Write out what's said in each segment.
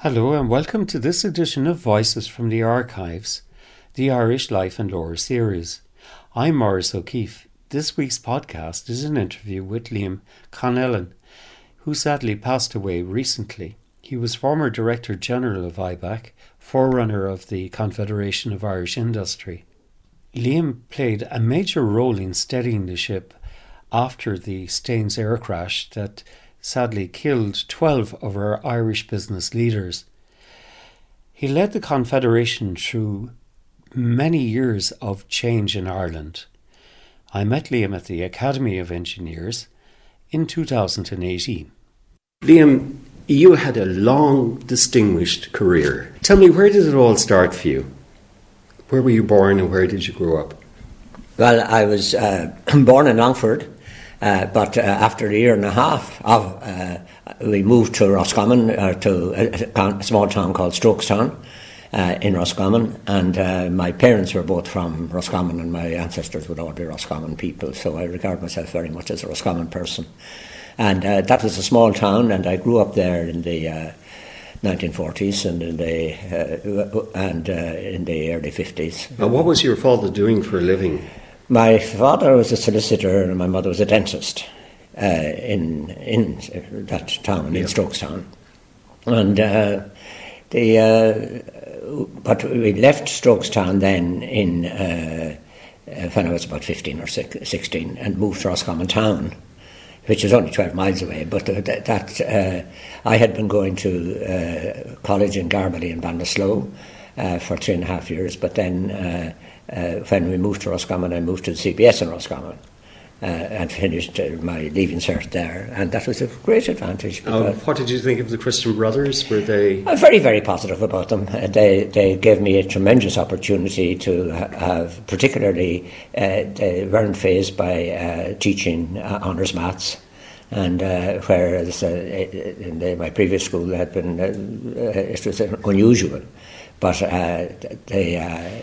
Hello and welcome to this edition of Voices from the Archives, the Irish Life and Lore series. I'm Maurice O'Keefe. This week's podcast is an interview with Liam Connellan, who sadly passed away recently. He was former Director General of IBAC, forerunner of the Confederation of Irish Industry. Liam played a major role in steadying the ship after the Staines air crash that sadly killed 12 of our Irish business leaders. He led the Confederation through many years of change in Ireland. I met Liam at the Academy of Engineers in 2018. Liam, you had a long, distinguished career. Tell me, where did it all start for you? Where were you born and where did you grow up? Well, I was born in Longford. But after a year and a half, we moved to Roscommon, to a small town called Strokestown in Roscommon. And my parents were both from Roscommon, and my ancestors would all be Roscommon people. So I regard myself very much as a Roscommon person. And that was a small town, and I grew up there in the 1940s and in the early 50s. Now, what was your father doing for a living? My father was a solicitor and my mother was a dentist in that town, in Strokestown. And but we left Strokestown then when I was about 15 or 16 and moved to Roscommon town, which is only 12 miles away. But I had been going to college in Garbally and Ballinasloe for 3.5 years, but then when we moved to Roscommon, I moved to the CBS in Roscommon and finished my Leaving Cert there, and that was a great advantage. What did you think of the Christian Brothers? Were they... very, very positive about them. They gave me a tremendous opportunity to have, particularly, they weren't fazed by teaching honours maths. And whereas in my previous school had been, it was unusual. But they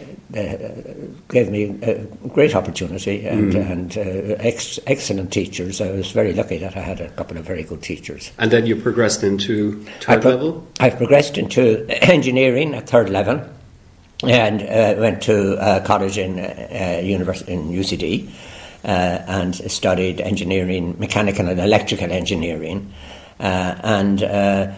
gave me a great opportunity and excellent teachers. I was very lucky that I had a couple of very good teachers. And then you progressed into third level? I progressed into engineering at third level and went to college in university in UCD and studied engineering, mechanical and electrical engineering, and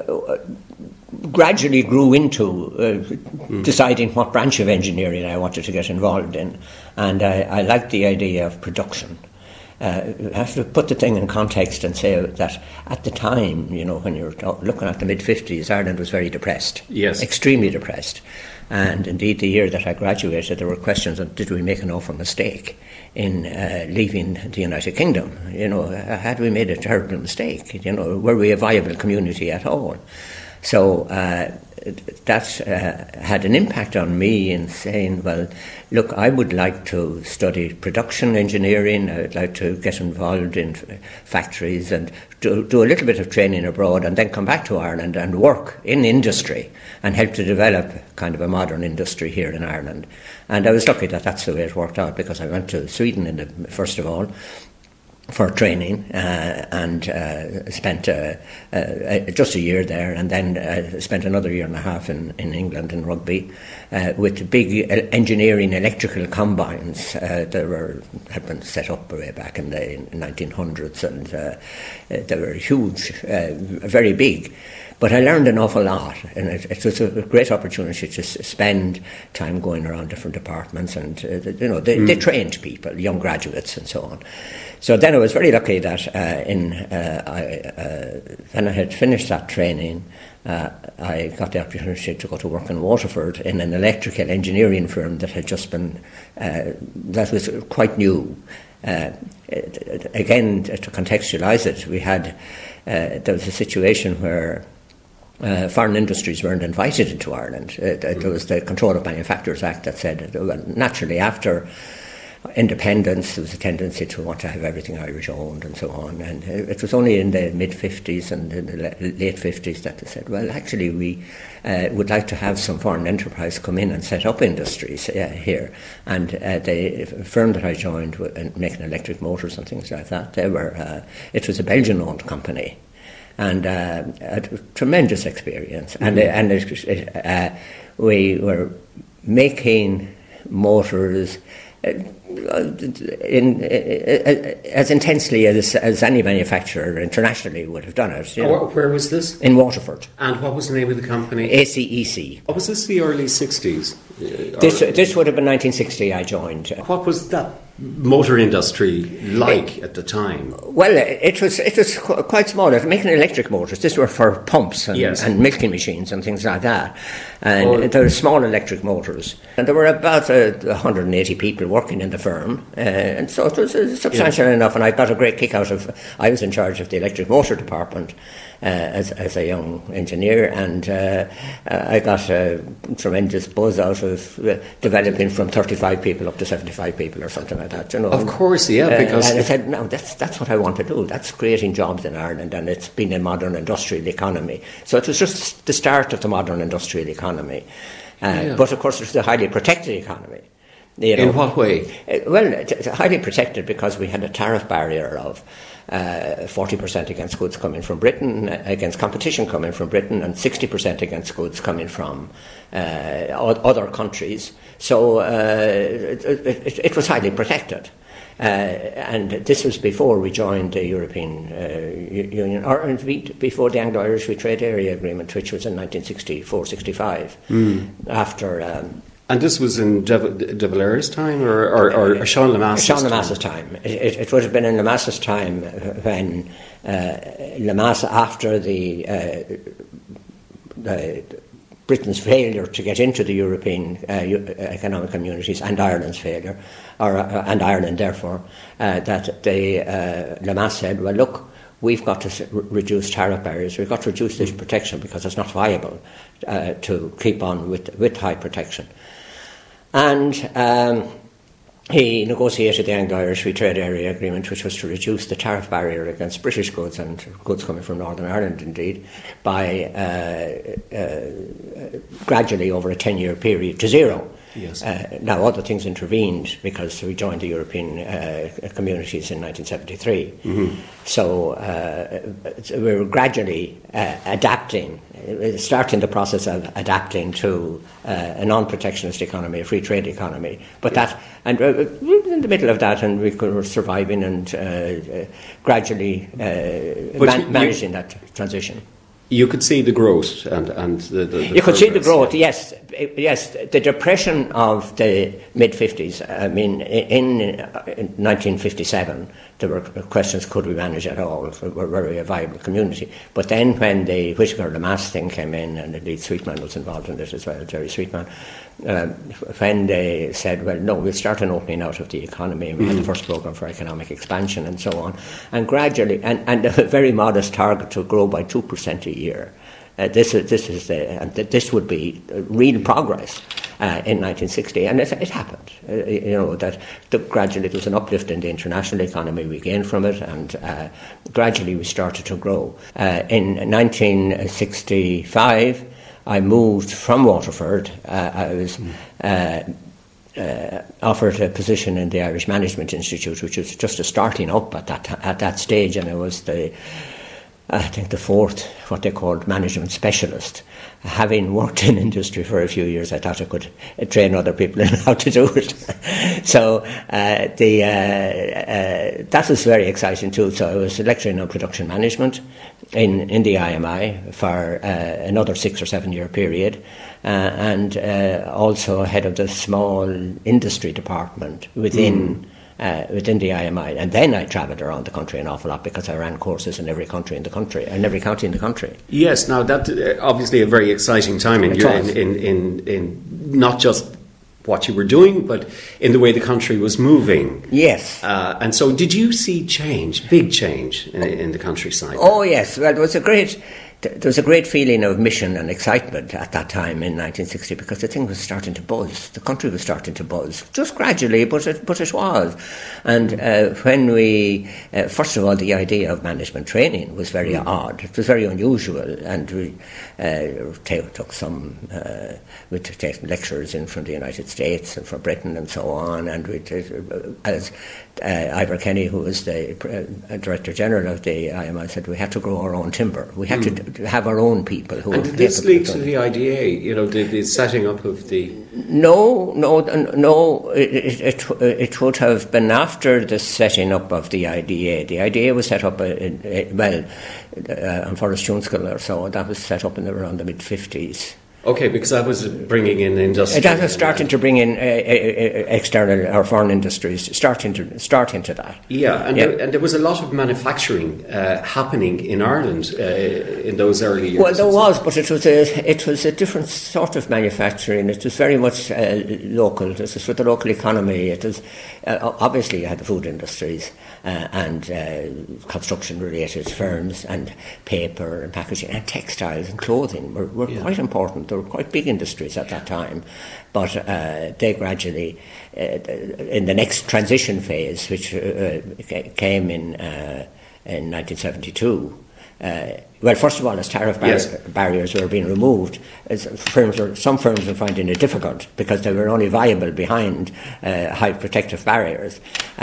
gradually grew into deciding what branch of engineering I wanted to get involved in. And I liked the idea of production. I have to put the thing in context and say that at the time, you know, when you're looking at the mid-50s, Ireland was very depressed. Yes. Extremely depressed. And indeed, the year that I graduated, there were questions on did we make an awful mistake in leaving the United Kingdom? You know, had we made a terrible mistake? You know, were we a viable community at all? So that had an impact on me in saying, well, look, I would like to study production engineering. I would like to get involved in factories and do a little bit of training abroad and then come back to Ireland and work in industry and help to develop kind of a modern industry here in Ireland. And I was lucky that that's the way it worked out, because I went to Sweden first of all, for training and spent just a year there, and then spent another year and a half in England in Rugby with big engineering electrical combines that had been set up way back in the 1900s, and they were huge, very big. But I learned an awful lot, and it was a great opportunity to spend time going around different departments, and they trained people, young graduates, and so on. So then I was very lucky that when I had finished that training, I got the opportunity to go to work in Waterford in an electrical engineering firm that had just been, that was quite new. Again, to contextualise it, there was a situation where foreign industries weren't invited into Ireland. There was the Control of Manufacturers Act that said, well, naturally after independence, there was a tendency to want to have everything Irish owned and so on. And it was only in the mid-50s and in the late 50s that they said, well, actually we would like to have some foreign enterprise come in and set up industries here. And the firm that I joined, making electric motors and things like that, it was a Belgian-owned company. and a tremendous experience. And we were making motors as intensely as any manufacturer internationally would have done it. You know. Where was this? In Waterford. And what was the name of the company? ACEC. Was this the early 60s? This would have been 1960 I joined. What was that motor industry like at the time? Well, it was quite small. It was making electric motors. These were for pumps and milking machines and things like that. And there were small electric motors. And there were about 180 people working in the firm. And so it was substantial enough. And I got a great kick out of... I was in charge of the electric motor department as a young engineer. And I got a tremendous buzz out of developing from 35 people up to 75 people or something like that. You know. Of course, yeah. Because and I said, no, that's what I want to do. That's creating jobs in Ireland, and it's been a modern industrial economy. So it was just the start of the modern industrial economy. But of course, it's a highly protected economy. You know. In what way? Well, it's highly protected because we had a tariff barrier of 40% against goods coming from Britain, against competition coming from Britain, and 60% against goods coming from other countries. So it was highly protected. And this was before we joined the European Union, or indeed before the Anglo-Irish Free Trade Area Agreement, which was in 1964-65. After... and this was in De Valera's time or Sean Lemass's time? Sean Lemass's time. It would have been in Lemass's time when Lemass, after the Britain's failure to get into the European economic communities and Ireland's failure, and Ireland therefore, that Lemass said, well, look, we've got to reduce tariff barriers, we've got to reduce this protection because it's not viable to keep on with high protection. And he negotiated the Anglo-Irish Free Trade Area Agreement, which was to reduce the tariff barrier against British goods and goods coming from Northern Ireland, indeed, by gradually over a 10-year period to zero. Yes. Now, other things intervened because we joined the European communities in 1973. Mm-hmm. So we were gradually adapting, starting the process of adapting to a non-protectionist economy, a free trade economy. But that, and in the middle of that, and we were surviving and gradually managing that transition. You could see the growth and the you could see the growth, yes. The depression of the mid-50s, I mean, in 1957, there were questions, could we manage at all? We're very a viable community. But then when the Whittaker-Lemass thing came in, and indeed Sweetman was involved in this as well, Jerry Sweetman, when they said, well, no, we'll start an opening out of the economy, and we had the first programme for economic expansion and so on, and gradually, and a very modest target to grow by 2% a year. This would be real progress in 1960, and it happened. You know that gradually there was an uplift in the international economy. We gained from it, and gradually we started to grow. In 1965, I moved from Waterford. I was offered a position in the Irish Management Institute, which was just a starting up at that stage, and it was the fourth, what they called management specialist. Having worked in industry for a few years, I thought I could train other people in how to do it. So that was very exciting too. So I was lecturing on production management in the IMI for another 6 or 7 year period, and also head of the small industry department within the IMI, and then I travelled around the country an awful lot because I ran courses in every country in the country, and every county in the country. Yes, now that obviously a very exciting time in not just what you were doing, but in the way the country was moving. Yes. And so, did you see change, big change in the countryside? Oh yes, well, it was a great there was a great feeling of mission and excitement at that time in 1960 because the thing was starting to buzz. The country was starting to buzz, just gradually, but it was. And when we, first of all, the idea of management training was very odd. It was very unusual, and we took some, we'd take lecturers in from the United States and from Britain and so on, and as Ivor Kenny, who was the Director General of the IMI, said we had to grow our own timber. We had to have our own people. Who and did this lead to the IDA? You know, the setting up of the... No. It would have been after the setting up of the IDA. The IDA was set up, on Forest Jonescull or so. That was set up in around the mid-50s. Okay, because that was bringing in industry. That was starting to bring in external or foreign industries, start into that. Yeah, and there was a lot of manufacturing happening in Ireland in those early years. Well, there was, but it was a different sort of manufacturing. It was very much local. This was for the local economy. It was obviously you had the food industries and construction-related firms and paper and packaging and textiles and clothing were quite important. They were quite big industries at that time, but they gradually, in the next transition phase, which came in 1972. Well, first of all, as tariff barriers were being removed, some firms were finding it difficult because they were only viable behind high protective barriers.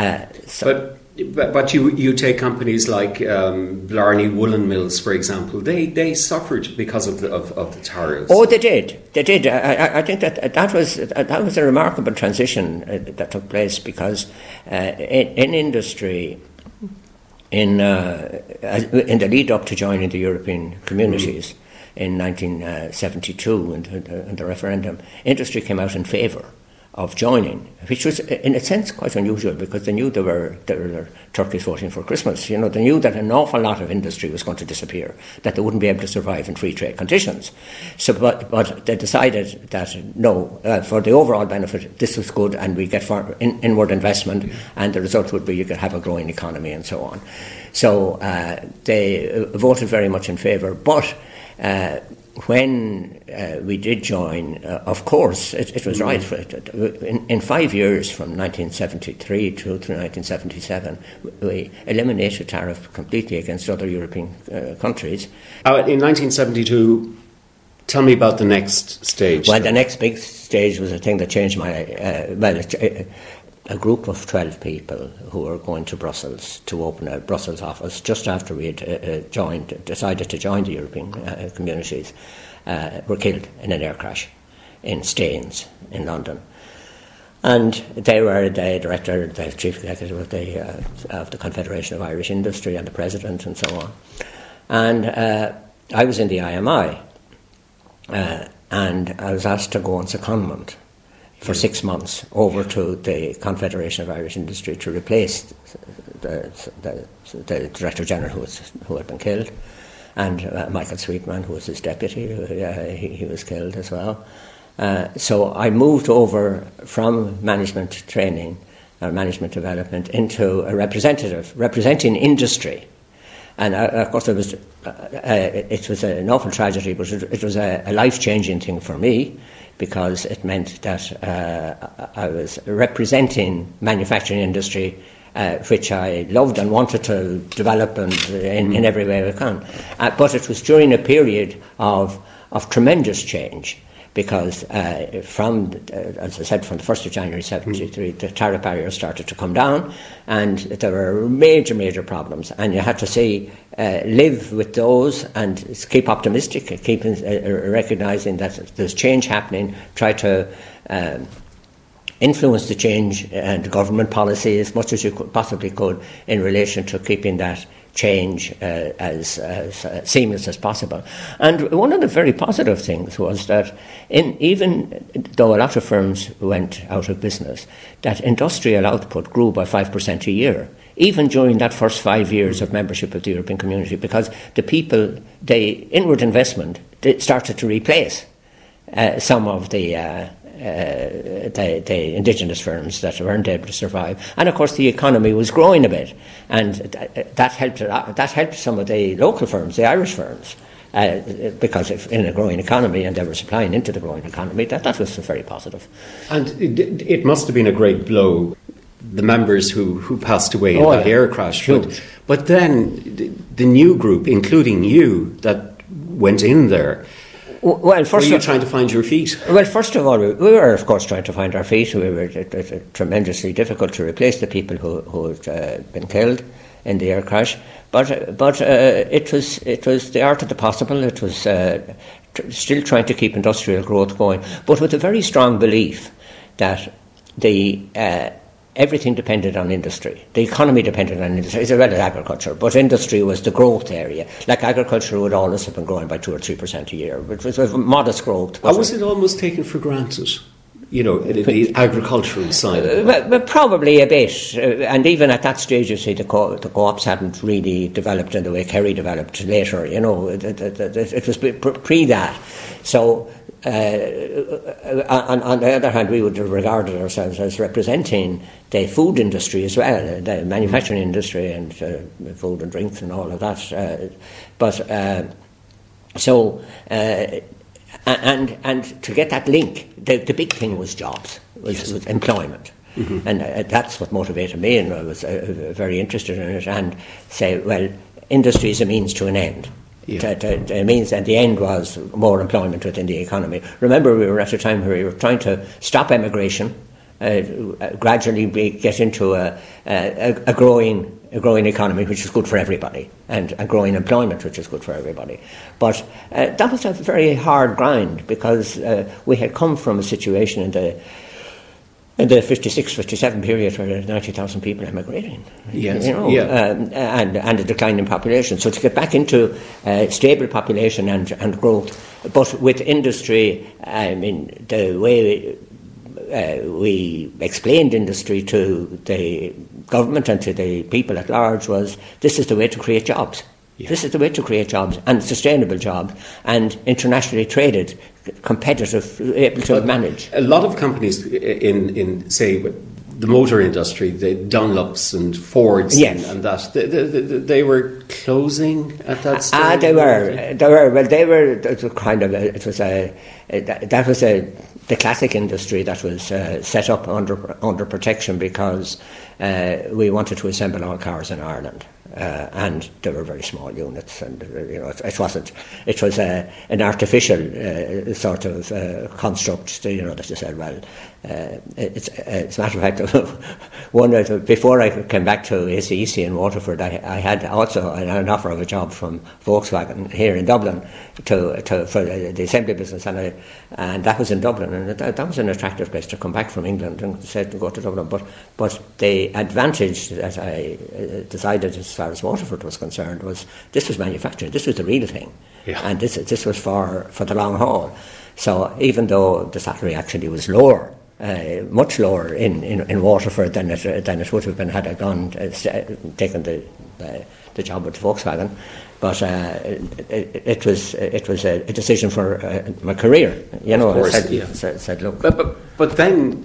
But you take companies like Blarney Woolen Mills, for example. They suffered because of the tariffs. Oh, they did. I think that was a remarkable transition that took place because in industry, in the lead up to joining the European communities in 1972 and the referendum, industry came out in favour of joining, which was in a sense quite unusual because they knew there were turkeys voting for Christmas. You know, they knew that an awful lot of industry was going to disappear, that they wouldn't be able to survive in free trade conditions. So, but they decided that no, for the overall benefit, this was good, and we get inward investment, and the result would be you could have a growing economy and so on. So they voted very much in favour, but. When we did join, of course, it was right. In 5 years, from 1973 to 1977, we eliminated tariff completely against other European countries. In 1972, tell me about the next stage. Well, the next big stage was a thing that changed my... a group of 12 people who were going to Brussels to open a Brussels office just after we had decided to join the European communities, were killed in an air crash in Staines in London. And they were the director, the chief executive of the Confederation of Irish Industry and the president and so on. And I was in the IMI and I was asked to go on secondment for 6 months over to the Confederation of Irish Industry to replace the Director General who had been killed, and Michael Sweetman, who was his deputy, he was killed as well. So I moved over from management training or management development into a representing industry. And of course, it was an awful tragedy, but it was a life-changing thing for me, because it meant that I was representing manufacturing industry, which I loved and wanted to develop and in every way I can. But it was during a period of tremendous change, because as I said, from the 1st of January 1973, the tariff barriers started to come down, and there were major problems, and you had to live with those and keep optimistic, keep recognising that there's change happening, try to influence the change and government policy as much as you possibly could in relation to keeping that change as seamless as possible. And one of the very positive things was that even though a lot of firms went out of business, that industrial output grew by 5% a year, even during that first 5 years of membership of the European Community, because the inward investment started to replace some of the indigenous firms that weren't able to survive, and of course the economy was growing a bit, and that helped some of the local firms, the Irish firms, because if in a growing economy and they were supplying into the growing economy, that was very positive. And it must have been a great blow, the members who passed away in that air crash. But then the new group, including you, that went in there, were you trying to find your feet? Well, first of all, we were, of course, trying to find our feet. It was tremendously difficult to replace the people who had been killed in the air crash. But it was the art of the possible. It was still trying to keep industrial growth going, but with a very strong belief that everything depended on industry. The economy depended on industry, as well as agriculture, but industry was the growth area. Like agriculture would always have been growing by 2 or 3% a year, which was a modest growth. Was it almost taken for granted? The agricultural side of it? But probably a bit. And even at that stage, you see, the co-ops hadn't really developed in the way Kerry developed later. It was pre that. So, on the other hand, we would have regarded ourselves as representing the food industry as well, the manufacturing industry and food and drinks and all of that. And to get that link, the big thing was jobs, was employment. Mm-hmm. And that's what motivated me, and I was very interested in it, and say, well, industry is a means to an end. Yeah. It means that the end was more employment within the economy. Remember, we were at a time where we were trying to stop emigration, gradually get into a growing economy, which is good for everybody, and a growing employment, which is good for everybody. But that was a very hard grind, because we had come from a situation in the 56, 57 period where there were 90,000 people emigrating. Yes. And a decline in population. So to get back into stable population and growth, but with industry, I mean, the way we explained industry to the government and to the people at large was, this is the way to create jobs. Yeah. This is the way to create jobs, and sustainable jobs, and internationally traded, competitive, able to manage. A lot of companies in say, the motor industry, the Dunlops and Fords, yes, and that, they were closing at that stage? They were. Well, they were kind of, that was the classic industry that was set up under protection, because we wanted to assemble all cars in Ireland. And they were very small units, and it wasn't. It was an artificial sort of construct. That you said, well, it's as a matter of fact, before I came back to ACEC in Waterford, I had also an offer of a job from Volkswagen here in Dublin for the assembly business, and that was in Dublin, and that was an attractive place to come back from England and said to go to Dublin. But the advantage that I decided, as far as Waterford was concerned, was this was manufacturing. This was the real thing, yeah. And this was for the long haul. So even though the salary actually was lower, much lower in Waterford than it would have been had I taken the job with Volkswagen, but it was a decision for my career. Of course, said look. But then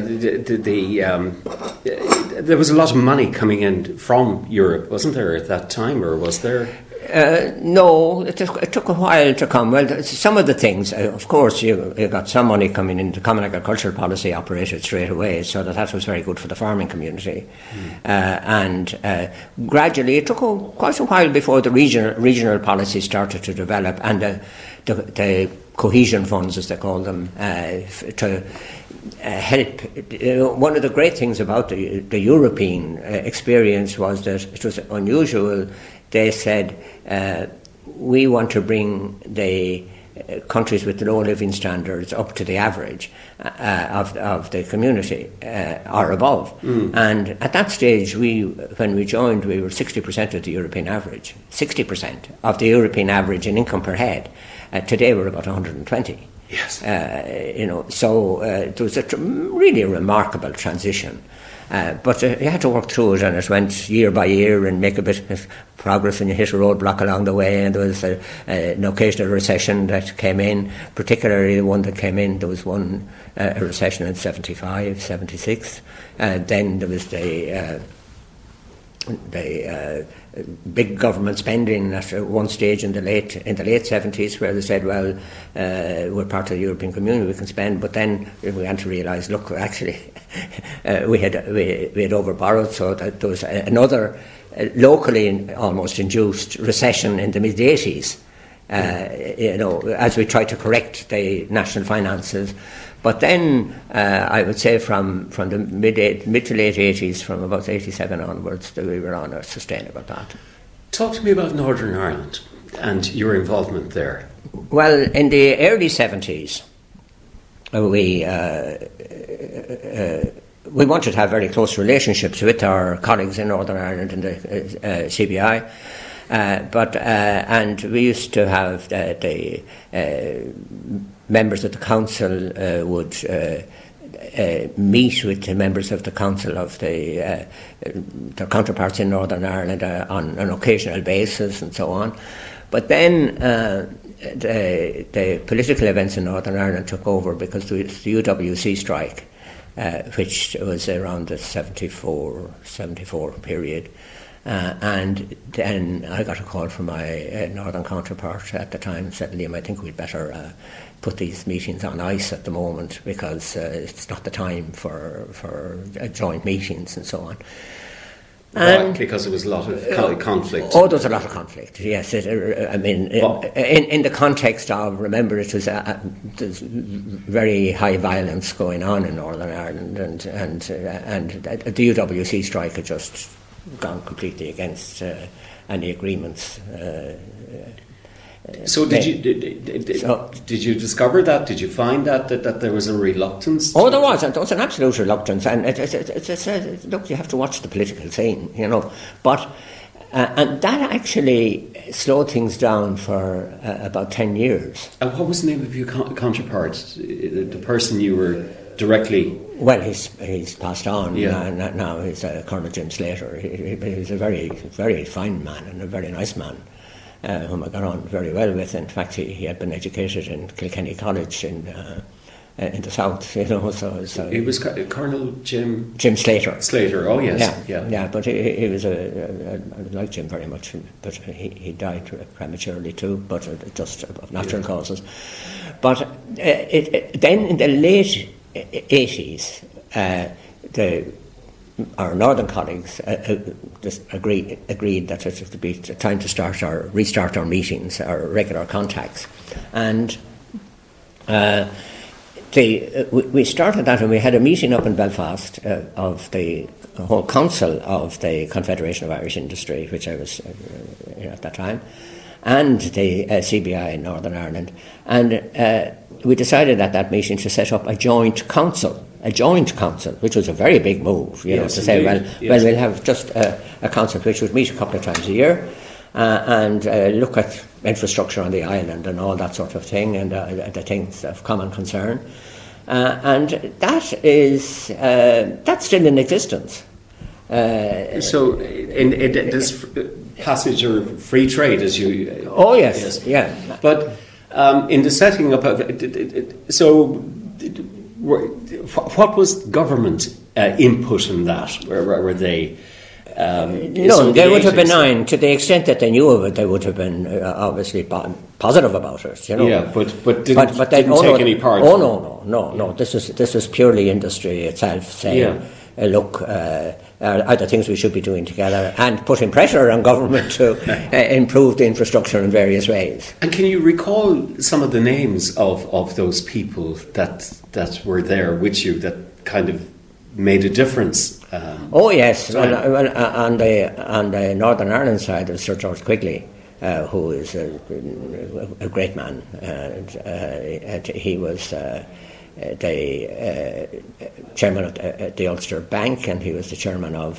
there was a lot of money coming in from Europe, wasn't there, at that time, or was there? No, it took a while to come. Well, some of the things, of course, you got some money coming in. The Common Agricultural Policy operated straight away, so that was very good for the farming community. And gradually, it took quite a while before the regional policy started to develop, and the cohesion funds, as they call them, to help. One of the great things about the European experience was that it was unusual. They said, we want to bring the countries with low living standards up to the average of the community or above. And at that stage, when we joined, we were 60% of the European average, 60% of the European average in income per head. Today, we're about 120. Yes. So it was really a remarkable transition. But you had to work through it, and it went year by year and make a bit of progress, and you hit a roadblock along the way, and there was an occasional recession that came in, particularly the one that came in. There was one a recession in 75, 76, then there was the big government spending at one stage in the late 70s, where they said, well, we're part of the European Community, we can spend. But then we began to realise, look, actually, we had overborrowed, so that there was another locally almost induced recession in the mid 80s. As we tried to correct the national finances. But then, I would say from the mid to late 80s, from about 87 onwards, that we were on a sustainable path. Talk to me about Northern Ireland and your involvement there. Well, in the early 70s, we wanted to have very close relationships with our colleagues in Northern Ireland in the CBI. And we used to have the members of the council would meet with the members of the council of their counterparts in Northern Ireland on an occasional basis and so on. But then the political events in Northern Ireland took over because the UWC strike, which was around the 74 period. And then I got a call from my northern counterpart at the time and said, Liam, I think we'd better put these meetings on ice at the moment because it's not the time for joint meetings and so on. And because there was a lot of conflict. Oh, there was a lot of conflict, yes. In the context of, remember, it was there's very high violence going on in Northern Ireland and the UWC strike had just gone completely against any agreements. So did you discover that? Did you find that there was a reluctance? Oh, there was an absolute reluctance, and look, you have to watch the political scene, But and that actually slowed things down for about 10 years. And what was the name of your counterpart? The person you were directly. Well, he's passed on. Yeah. Now he's Colonel Jim Slater. He's a very, very fine man and a very nice man, whom I got on very well with. In fact, he had been educated in Kilkenny College in the south. So he was Colonel Jim Slater. Slater. Oh yes. Yeah. But he was I liked Jim very much, but he died prematurely too, but just of natural causes. But then in the late 80s, our northern colleagues just agreed that it would be time to restart our meetings, our regular contacts, and we started that, and we had a meeting up in Belfast of the whole council of the Confederation of Irish Industry, which I was at that time, and the CBI in Northern Ireland, and we decided at that meeting to set up a joint council, which was a very big move, to say, we'll have just a council which would meet a couple of times a year and look at infrastructure on the island and all that sort of thing, and the things of common concern. And that's still in existence. So in this passage of free trade, as you... Oh, yes. Yeah. But in the setting up of it, so what was government input in that? Were they... no, they would have been nine. To the extent that they knew of it, they would have been obviously positive about it. Yeah, but didn't take any part. Oh no. This is purely industry itself saying, look, are there things we should be doing together, and putting pressure on government to improve the infrastructure in various ways. And can you recall some of the names of those people that were there with you that kind of made a difference? Oh yes, on the Northern Ireland side, there's Sir George Quigley, who is a great man. He was the chairman of the Ulster Bank, and he was the chairman of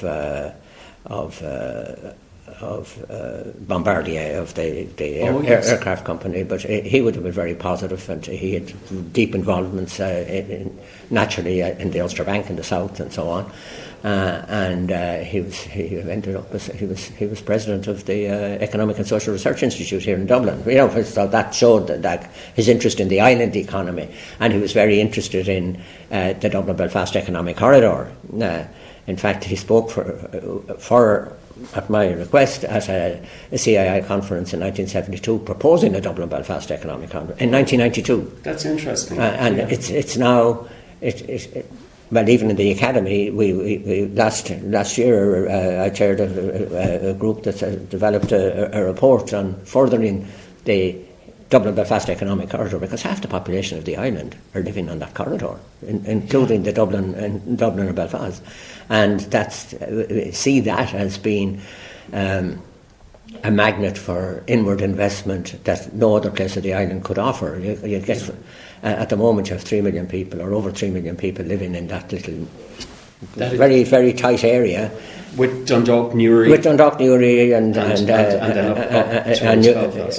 Bombardier, of the aircraft company. But he would have been very positive, and he had deep involvements naturally in the Ulster Bank in the south and so on. And he was president of the Economic and Social Research Institute here in Dublin. So that showed that his interest in the island economy, and he was very interested in the Dublin-Belfast Economic Corridor. In fact, he spoke for at my request, at a CII conference in 1972, proposing a Dublin-Belfast economic conference in 1992. That's interesting. And it's now... Well, even in the academy, we last year I chaired a group that developed a report on furthering the Dublin-Belfast economic corridor, because half the population of the island are living on that corridor, including the Dublin and Belfast, and see that as being a magnet for inward investment that no other place of the island could offer. You get, at the moment, you have 3 million people, or over 3 million people, living in that little, very, very tight area. With Dundalk, Newry. With Dundalk, Newry, and then up Belfast.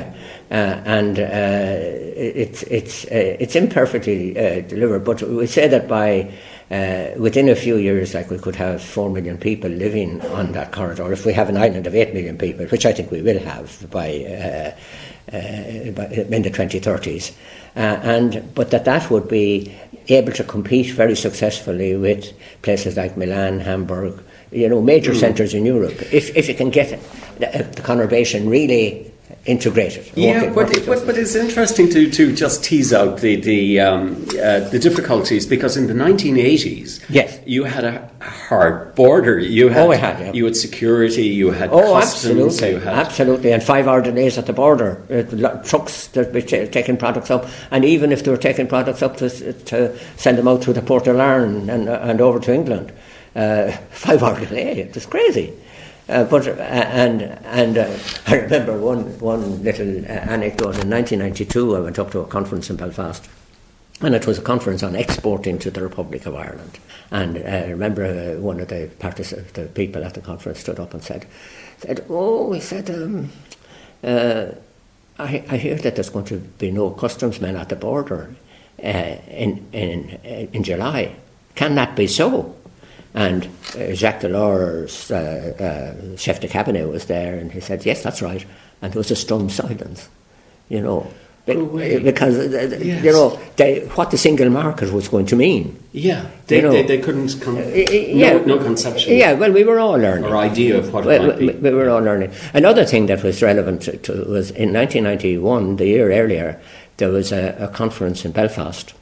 It's imperfectly delivered. But we say that by within a few years, like, we could have 4 million people living on that corridor. If we have an island of 8 million people, which I think we will have by in the 2030s, but that would be able to compete very successfully with places like Milan, Hamburg, major centres in Europe. If you can get the conurbation really integrated. But it's interesting to just tease out the difficulties, because in the 1980s, yes, you had a hard border. You had security, you had customs. Absolutely, and 5-hour delays at the border. Trucks that were taking products up, and even if they were taking products up to send them out through the Port of Larne and over to England, 5-hour delay. It was crazy. I remember one little anecdote. In 1992, I went up to a conference in Belfast, and it was a conference on exporting to the Republic of Ireland. And I remember one of the people at the conference stood up and said, I hear that there's going to be no customs men at the border in July. Can that be so? And Jacques Delors, chef de cabinet, was there, and he said, yes, that's right. And there was a stunned silence, because, what the single market was going to mean. Yeah, they couldn't no conception. Yeah, well, we were all learning. Or idea of what it might be. We were all learning. Another thing that was relevant was in 1991, the year earlier, there was a conference in Belfast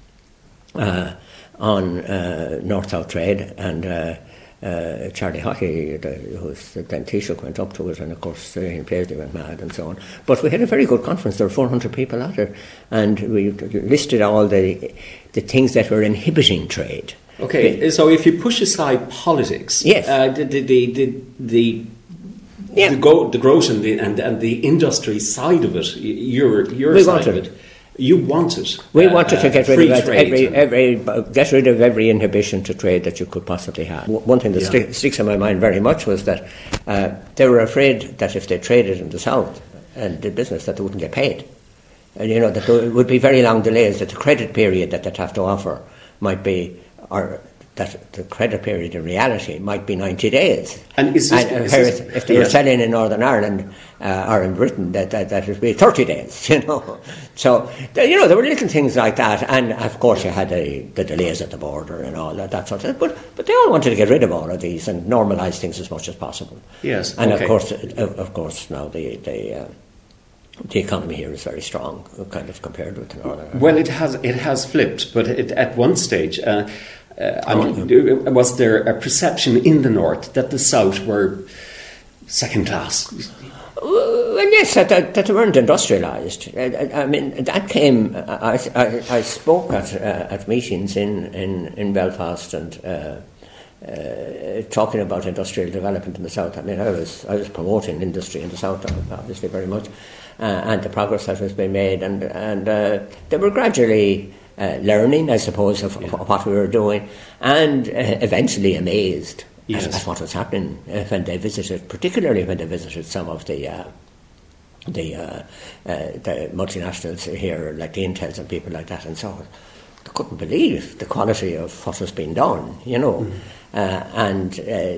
on North-South trade, and Charlie Haughey, who's then Taoiseach, went up to it, and of course Ian Paisley went mad and so on. But we had a very good conference. There were 400 people at it, and we listed all the things that were inhibiting trade. Okay, so if you push aside politics, yes, the growth and the industry side of it, your side of it. You wanted. We wanted to get rid of every inhibition to trade that you could possibly have. One thing that sticks in my mind very much was that they were afraid that if they traded in the south and did business, that they wouldn't get paid, and that there would be very long delays. That the credit period that they'd have to offer might be, or that the credit period in reality might be 90 days. And if they were selling in Northern Ireland or in Britain, that would be 30 days, So, there were little things like that. And, of course, you had the delays at the border and all that sort of thing. But they all wanted to get rid of all of these and normalise things as much as possible. Yes. And, of course, now the economy here is very strong, kind of compared with Northern Ireland. Well, it has flipped, but at one stage... was there a perception in the north that the south were second class? Well, yes, that they weren't industrialised. I mean, that came. I spoke at meetings in Belfast and talking about industrial development in the south. I mean, I was promoting industry in the south, obviously, very much, and the progress that was being made, and they were gradually learning, I suppose, of what we were doing, and eventually amazed at what was happening when they visited, particularly when they visited some of the multinationals here, like the Intels and people like that, and so on. They couldn't believe the quality of what was being done, and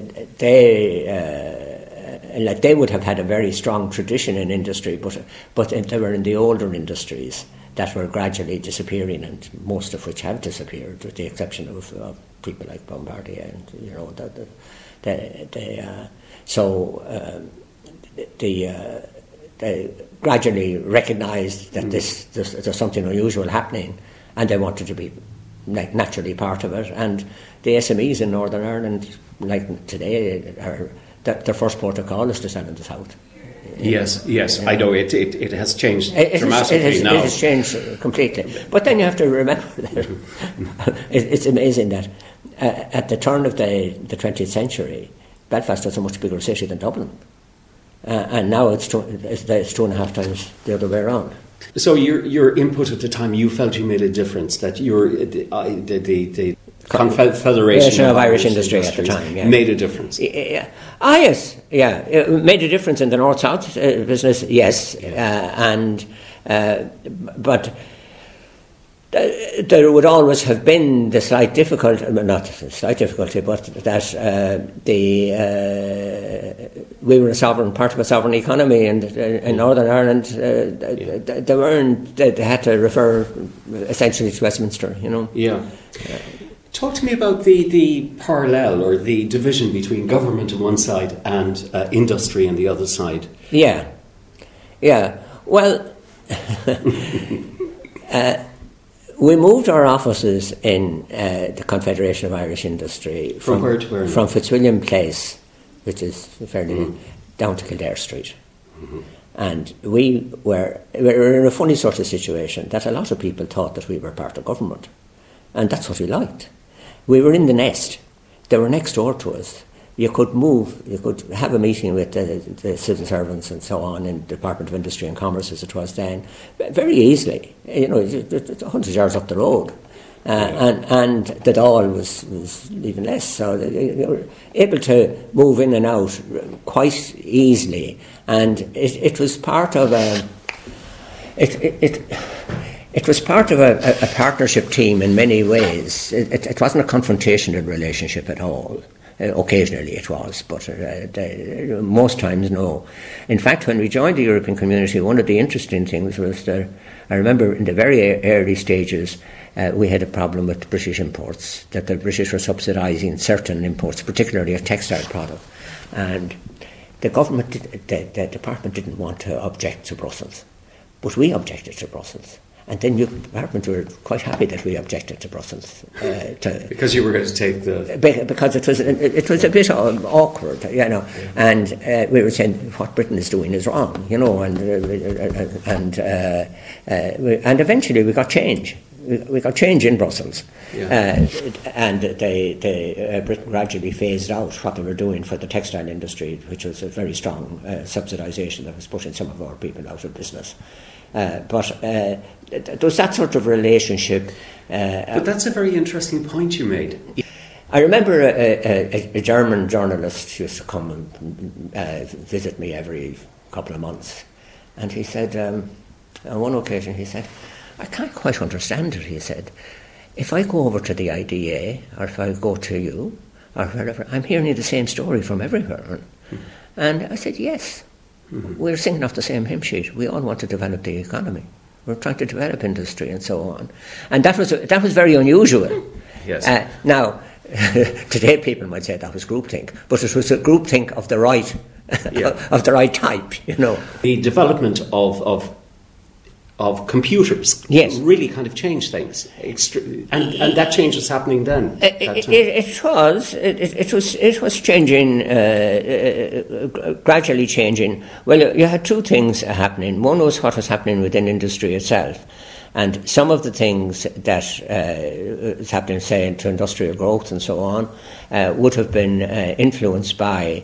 they would have had a very strong tradition in industry, but they were in the older industries that were gradually disappearing, and most of which have disappeared, with the exception of people like Bombardier and They gradually recognised that there's something unusual happening, and they wanted to be naturally part of it. And the SMEs in Northern Ireland, like today, their first protocol is to sell in the south. Yes, I know it has changed dramatically now. It has changed completely. But then you have to remember that it's amazing that at the turn of the 20th century, Belfast was a much bigger city than Dublin. And now it's 2.5 times the other way around. So your input at the time, you felt you made a difference, that the Confederation of Irish Industry at the time made a difference. Yes, it made a difference in the North-South business, yes, but there would always have been the slight difficulty, not slight difficulty, but that we were part of a sovereign economy, and in Northern Ireland, they had to refer essentially to Westminster, Yeah. Talk to me about the parallel or the division between government on one side and industry on the other side. Yeah. Well, we moved our offices in the Confederation of Irish Industry from where to where? From Fitzwilliam Place, which is fairly down to Kildare Street. Mm-hmm. And we were in a funny sort of situation that a lot of people thought that we were part of government. And that's what we liked. We were in the nest. They were next door to us. You could move, you could have a meeting with the civil servants and so on in the Department of Industry and Commerce, as it was then, very easily. It's 100 yards up the road. And the Dáil was even less. So they were able to move in and out quite easily. And it was part of It was part of a partnership team in many ways. It wasn't a confrontational relationship at all. Occasionally it was, but most times no. In fact, when we joined the European Community, one of the interesting things was that I remember in the very early stages we had a problem with British imports, that the British were subsidising certain imports, particularly of textile product. And the government, the department didn't want to object to Brussels, but we objected to Brussels. And then the department were quite happy that we objected to Brussels. Because you were going to take because it was a bit awkward, and we were saying what Britain is doing is wrong, and eventually we got change. We got change in Brussels, and Britain gradually phased out what they were doing for the textile industry, which was a very strong subsidisation that was pushing some of our people out of business. But there was that sort of relationship. But that's a very interesting point you made. I remember a German journalist used to come and visit me every couple of months. And he said, on one occasion, he said, I can't quite understand it, he said. If I go over to the IDA, or if I go to you, or wherever, I'm hearing the same story from everywhere. Mm-hmm. And I said, yes. Mm-hmm. We're singing off the same hymn sheet. We all want to develop the economy. We're trying to develop industry and so on. And that was very unusual. Yes. Now, today people might say that was groupthink, but it was a groupthink of the right, of the right type. The development of computers really kind of changed things, and that change was happening then. It was changing, gradually changing. Well, you had two things happening. One was what was happening within industry itself, and some of the things that is happening, say, to industrial growth and so on, would have been influenced by.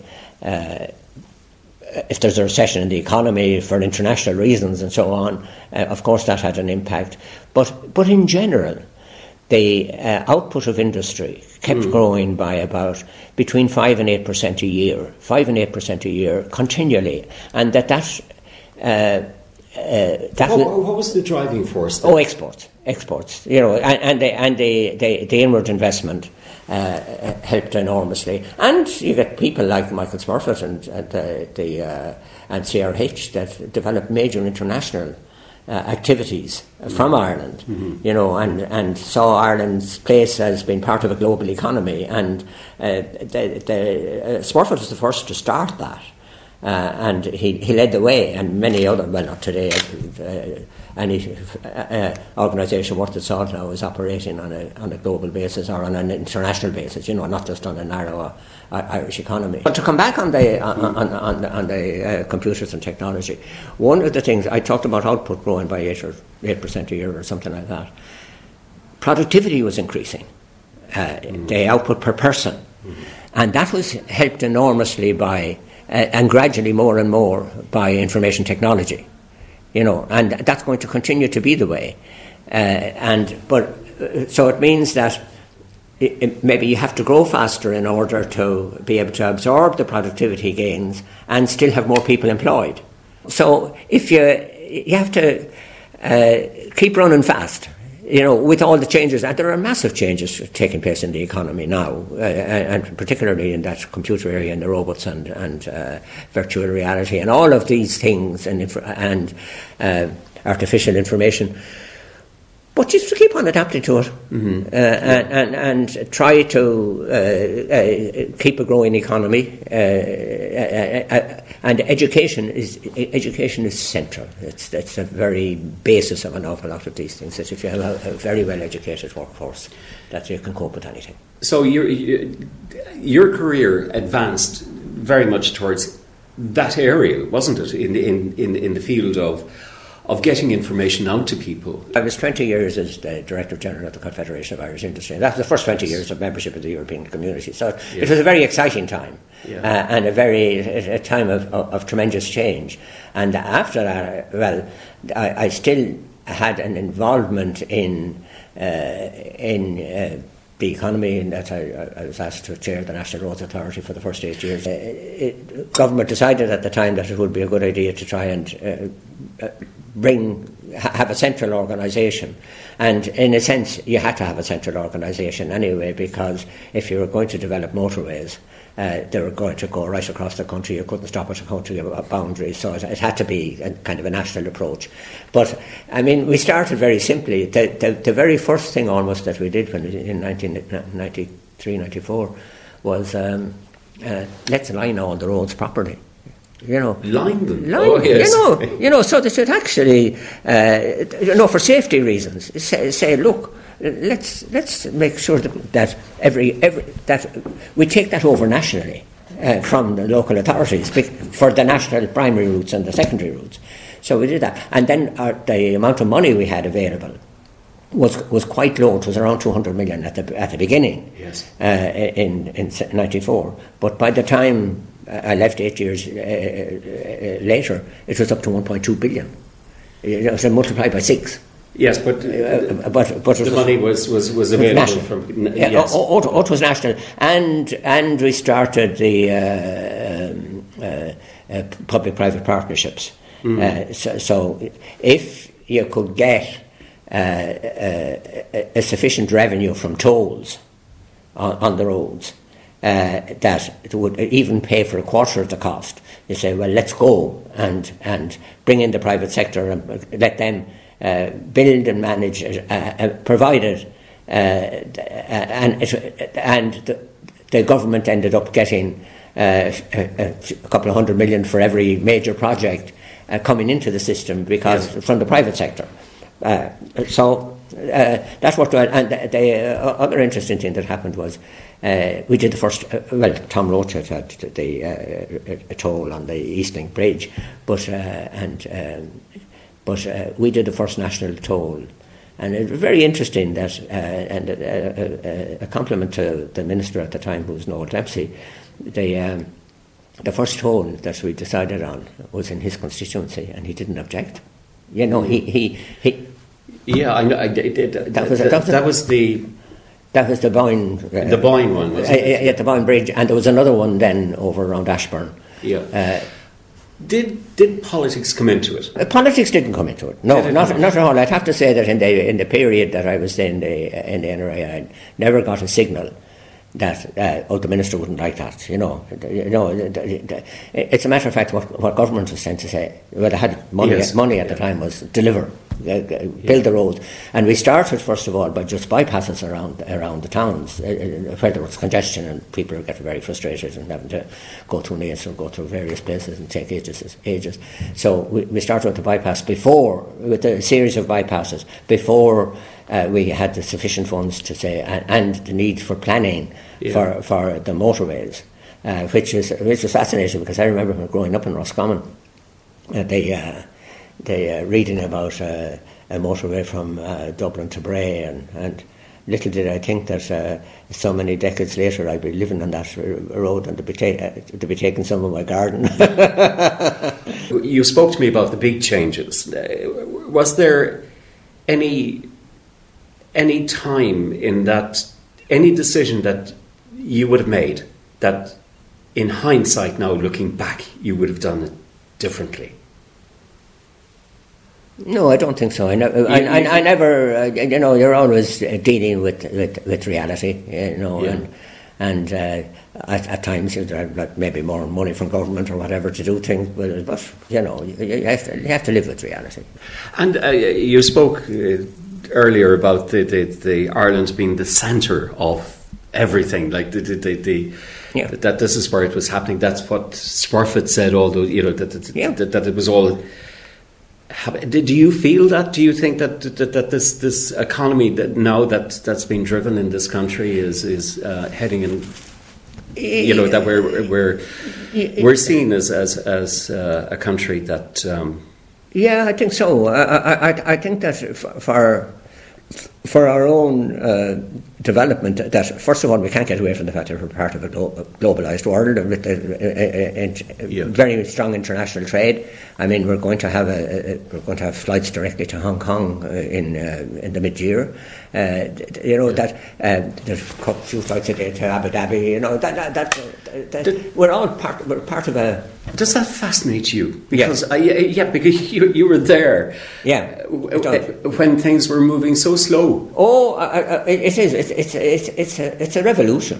If there's a recession in the economy for international reasons and so on, of course that had an impact. But in general, the output of industry kept growing by about between 5 and 8% a year, 5 and 8% a year continually, and that what was the driving force then? Exports, and the inward investment. Helped enormously, and you get people like Michael Smurfit and CRH that developed major international activities from Ireland, you know, and saw Ireland's place as being part of a global economy. And Smurfit was the first to start that. And he led the way, and many other, well, not today, any organisation worth its salt now is operating on a global basis or on an international basis, you know, not just on a narrow Irish economy. But to come back on the computers and technology, one of the things I talked about, output growing by 8% a year or something like that. Productivity was increasing, the output per person, and that was helped enormously by and gradually more and more by information technology, you know, and that's going to continue to be the way. So it means that maybe you have to grow faster in order to be able to absorb the productivity gains and still have more people employed. So if you have to keep running fast, you know, with all the changes, and there are massive changes taking place in the economy now, and particularly in that computer area and the robots and virtual reality and all of these things and artificial information. But just to keep on adapting to it, and try to keep a growing economy, and education is central. It's the very basis of an awful lot of these things. That if you have a very well educated workforce, that you can cope with anything. So your career advanced very much towards that area, wasn't it? In the field of getting information out to people. I was 20 years as the Director General of the Confederation of Irish Industry. That's the first 20 years of membership of the European Community. So It was a very exciting time, and a time of tremendous change. And after that, well, I still had an involvement in the economy, in that I was asked to chair the National Roads Authority for the first 8 years. Government decided at the time that it would be a good idea to try and have a central organisation, and in a sense you had to have a central organisation anyway, because if you were going to develop motorways, they were going to go right across the country. You couldn't stop at a country boundary, so it had to be a kind of a national approach. But I mean, we started very simply. The very first thing almost that we did in 1993-94 was let's line all the roads properly. You know, line them. Oh, yes. You know, so they should actually, for safety reasons, say, look, let's make sure that that we take that over nationally from the local authorities for the national primary routes and the secondary routes. So we did that, and then the amount of money we had available was quite low. It was around 200 million at the beginning. Yes. In 94, but by the time I left 8 years later, it was up to 1.2 billion. So multiplied by 6. Yes, but the money was available national. From. Yes. It was national, and we started the public-private partnerships. So if you could get a sufficient revenue from tolls on the roads, that it would even pay for a quarter of the cost. You say, well, let's go and bring in the private sector and let them build and manage, provide it, and the government ended up getting a couple of 100 million for every major project coming into the system from the private sector. That's what. And the other interesting thing that happened was we did the first. Tom Roach had a toll on the Eastlink Bridge, but we did the first national toll, and it was very interesting that. And a compliment to the minister at the time, who was Noel Dempsey. The first toll that we decided on was in his constituency, and he didn't object. You know, he Yeah, I know. That was the Boyne. The Boyne one, was it? Yeah, the Boyne Bridge, and there was another one then over around Ashburn. Yeah. Did politics come into it? Politics didn't come into it. No, not at all. I'd have to say that in the period that I was in the NRA, I never got a signal that the minister wouldn't like that. It's a matter of fact what government was sent to say. Well, they had money at the time was deliver, build the roads, and we started first of all by just bypasses around the towns where there was congestion and people get very frustrated and having to go through Naas or go through various places and take ages. So we started with the bypass with a series of bypasses before we had the sufficient funds to say, and the need for planning for the motorways, which was fascinating because I remember growing up in Roscommon, they reading about a motorway from Dublin to Bray, and little did I think that so many decades later I'd be living on that road and to be taking some of my garden. You spoke to me about the big changes. Was there any time in that, any decision that you would have made that in hindsight now looking back you would have done it differently? No, I don't think so. I never. You're always dealing with reality. And at times there are maybe more money from government or whatever to do things, but you have to live with reality. And you spoke earlier about the Ireland being the centre of everything, like that this is where it was happening. That's what Smurfit said. Although that it was all. Do you feel that? Do you think that this economy that's been driven in this country is heading in? That we're seen as a country that. I think so. I think that for our own development, that first of all we can't get away from the fact that we're part of a globalised world with very strong international trade. I mean, we're going to have flights directly to Hong Kong in the mid-year. There's a few flights a day to Abu Dhabi. We're part of a. Does that fascinate you? Because because you were there. Yeah, when things were moving so slow. Oh, it is. It's a revolution.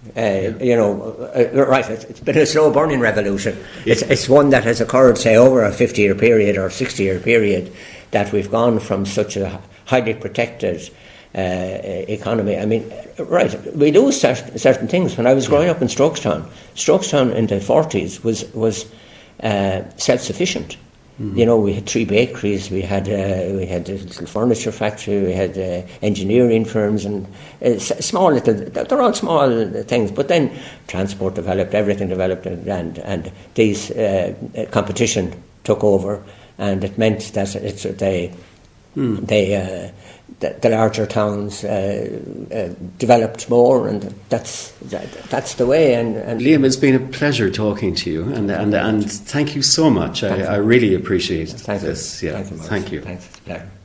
Right. It's been a slow burning revolution. It's one that has occurred, say, over a 50-year period or 60-year period, that we've gone from such a highly protected economy. I mean, right, we lose certain things. When I was growing up in Strokestown in the 40s was self-sufficient. Mm-hmm. We had 3 bakeries, we had a little furniture factory, we had engineering firms, and they're all small things, but then transport developed, everything developed, and these competition took over, and it meant that the larger towns developed more, and that's the way. And Liam, it's been a pleasure talking to you, and thank you so much. I really appreciate this. Thank you. Thank you. Thanks.